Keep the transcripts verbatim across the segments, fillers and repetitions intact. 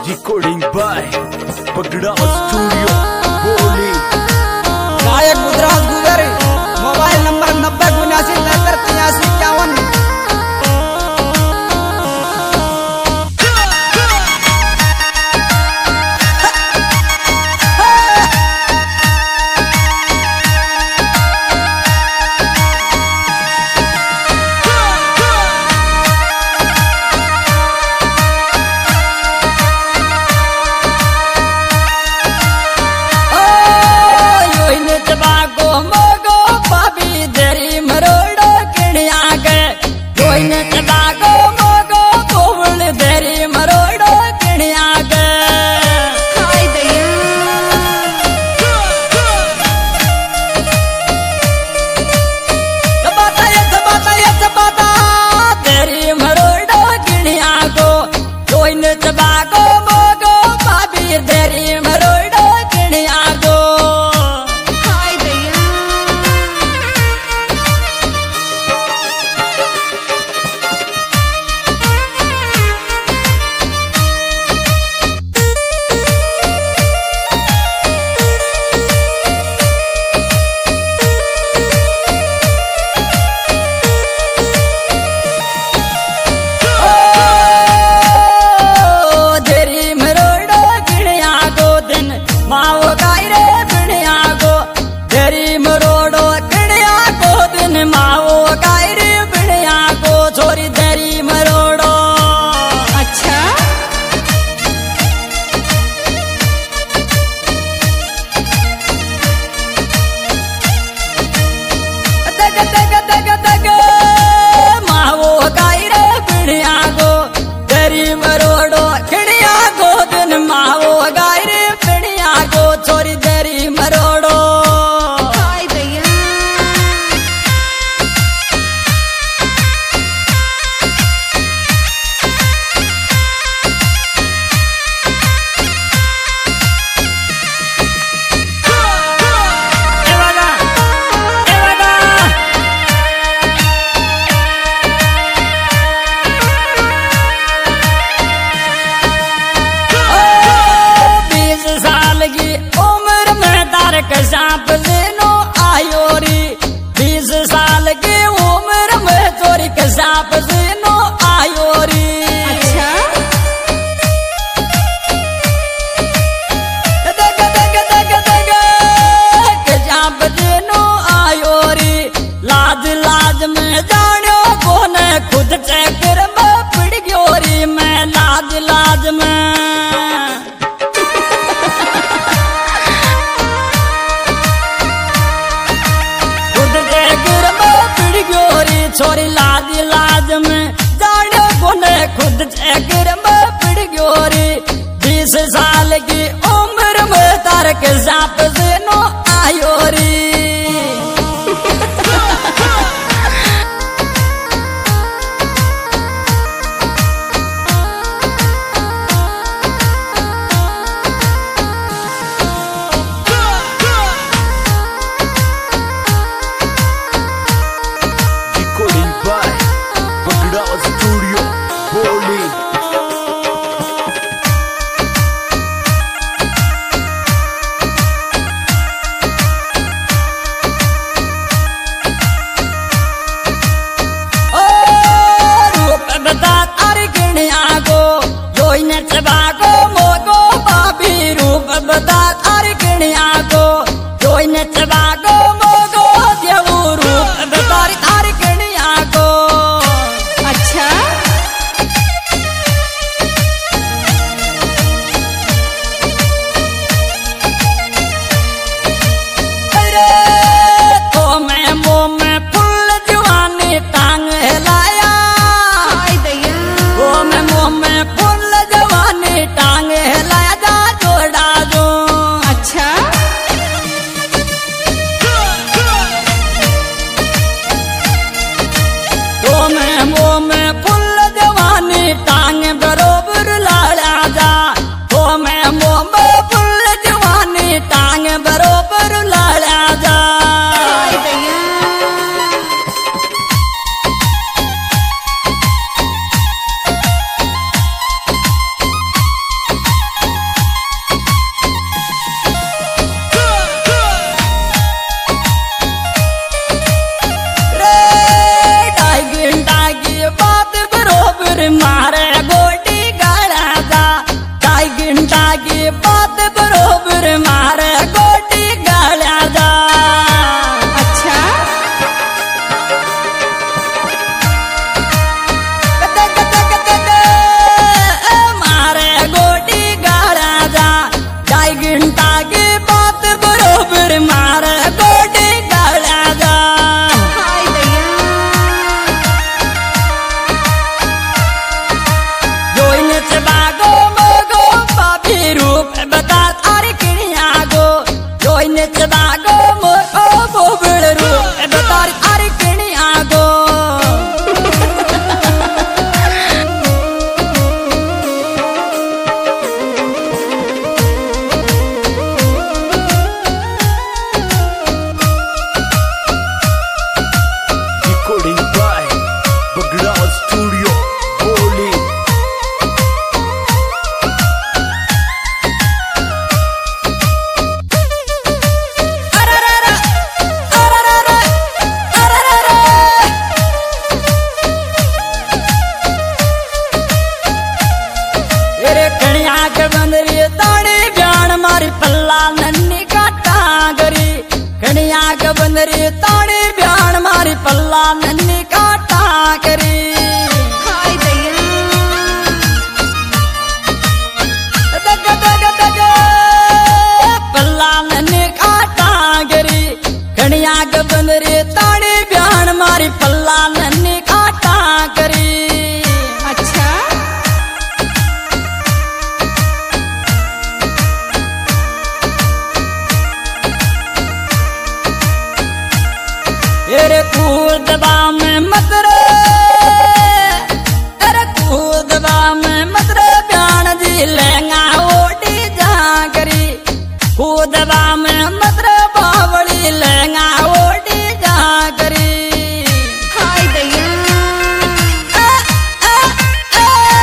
Recording by पगड़ा studio बोली। गायक मुद्राज गुजर, मोबाइल नंबर नब्बे उन्यासी तिहत्तर तिरासी इक्यावन। सांप लेनो आयोरी, बीस साल की उम्र में चोरी के सांप लेनो आयोरी। अच्छा दग दग दग दग के सांप लेनो आयोरी, लाज लाज में जानो कोने खुद चक्कर में पिड़ ग्योरी। मैं लाज लाज में छोरी लाज लाज में जाने कोने खुद चक्कर में पिड़ ग्योरी। बीस साल की उम्र में तार के सांप से नो आयोरी। कणिया के बंदरी ताड़ी ब्याण मारी पल्ला नन्नी काटा गरी कणिया के बंदरी ताड़ी ब्याण मारी पल्ला नन्नी काटा करी दग दग दग पल्ला नन्नी काटा गरी कणिया के बंदरी ताड़ी ब्याण मारी पल्ला नन्नी काटा करी अरे कूदबा में मत रे अरे कूदबा में मत रे ब्याण जी लहंगा ओटी जा करी कूदबा में मत रे बावड़ी लहंगा ओटी जा करी हाय दैया ए, ए, ए।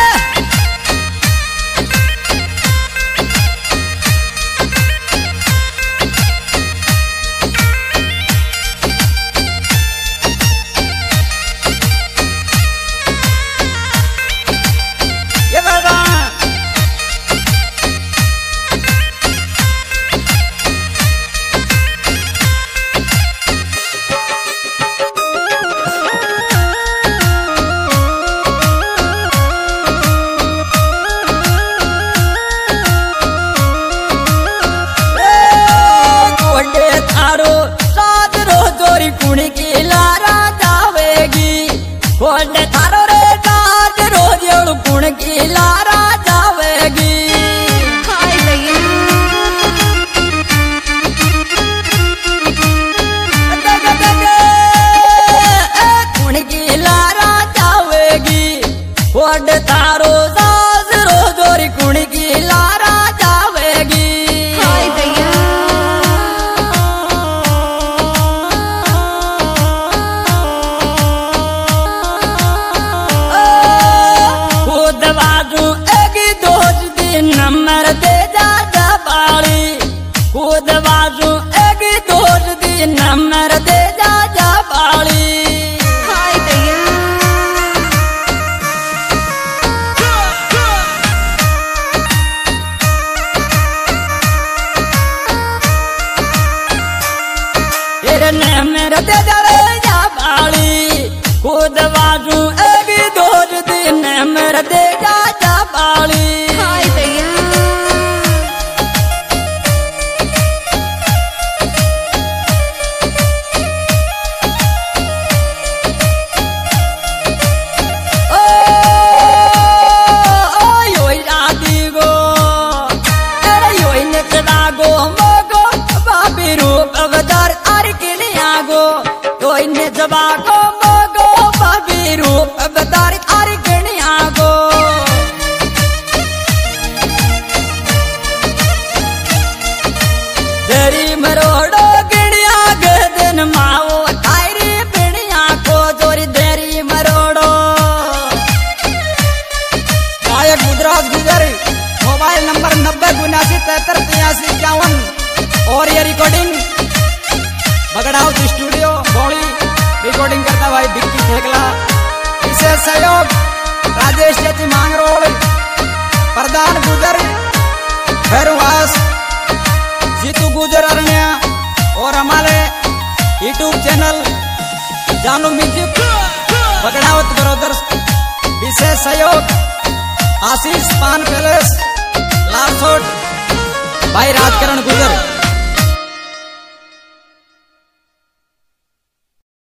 ये भगवान गोडे थारो सात रो जोरी कुणी की लारा जावेगी गोडे थारो रे सात रो जोड़ कुण की लारा जावेगी हाय दैया दग दग ए कुण की लारा जावेगी गोडे थारो सात रो जोरी कुणी की लारा जावेगी हाय दैया कूदबाजू एक दोज दिन नंबर दे जा जा बाड़ी कूदबाजू एक दोज दिन नंबर दे जा जा बाड़ी हाय दैया तेरे नंबर दे जा रे जा बाड़ी कूदबाजू एक दोज दिन नंबर दे जा जा बाड़ी हाय दैया ओ ओ योई राती गो अरे योई नचदा गो मोगो बाबी रूप अवतार आर किलिया गो योई नचबा गो मोगो बाबी रूप अवतार आर किलिया गो तेरी मरोड़ो गिड़िया गदन माओ तारी बिड़िया को जोरी देरी मरोड़ो गायक गुजरात गुजर मोबाइल नंबर नब्बे उनासी तिहत्तर तिरासी इक्यावन और ये रिकॉर्डिंग बगड़ाउत स्टूडियो बौड़ी रिकॉर्डिंग करता भाई विक्की ठेकला विशेष सहयोग राजेश चेती मांगरोल प्रधान गुजर भैरवास जीतू गुजर अरण्या और हमारे YouTube channel Janu music Bagdawat brothers विशेष सहयोग आशीष पान पैलेस लालसोट भाई राजकरण गुजर।